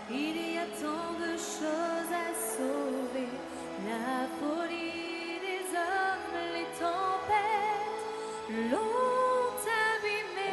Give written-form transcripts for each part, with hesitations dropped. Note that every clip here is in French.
Il y a tant de choses à sauver. La folie des hommes, les tempêtes l'ont abîmé.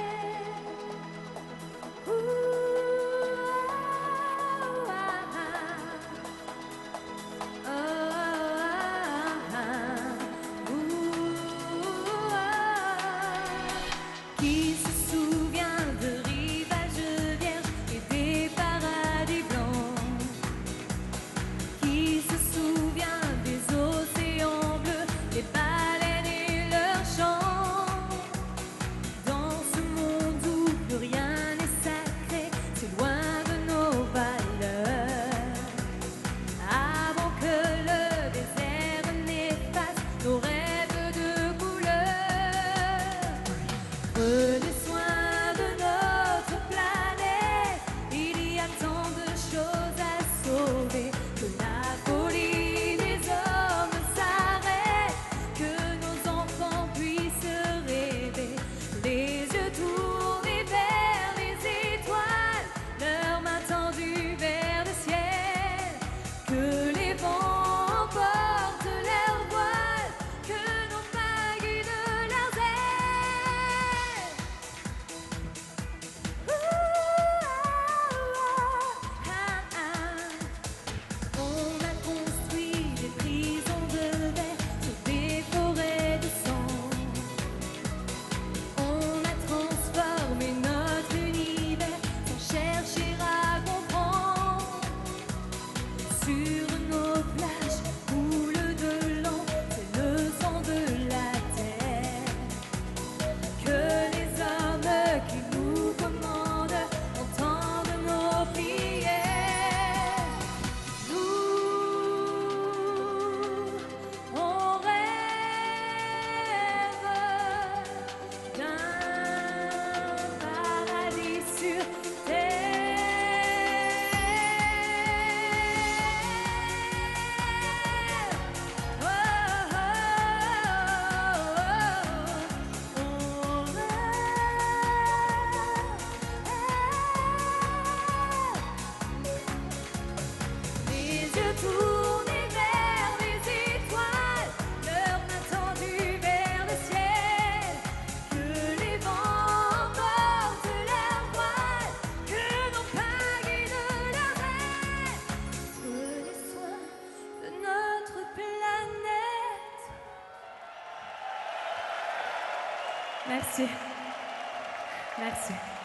Qui se souvient de rivages vierges et des paradis blancs? Qui se souvient des océans bleus, des baleines et leurs chants? Dans ce monde où plus rien n'est sacré, c'est loin de nos valeurs. Avant que le désert n'efface nos rêves de couleurs. Prenez soin de notre planète, il y a tant de choses à sauver. Que la folie des hommes s'arrête, que nos enfants puissent rêver. Les yeux tournés vers les étoiles, leurs mains tendues vers le ciel. Que les vents emportent leurs voiles, que nos pas guident leurs ailes. On a construit des prisons de verre sur des forêts de sang. On a transformé notre univers sans chercher à comprendre. Sur nos plages coule de l'eau, c'est le sang de la terre. Que les hommes qui nous commandent entendent nos prières. Nous, on rêve d'un paradis sur terre. Oh, oh, oh, on rêve. Les yeux tournés vers les étoiles, leurs mains tendues vers le ciel. Que les vents emportent leurs voiles, que nos pas guident leurs ailes. Prenez soin de notre planète. Merci. Merci.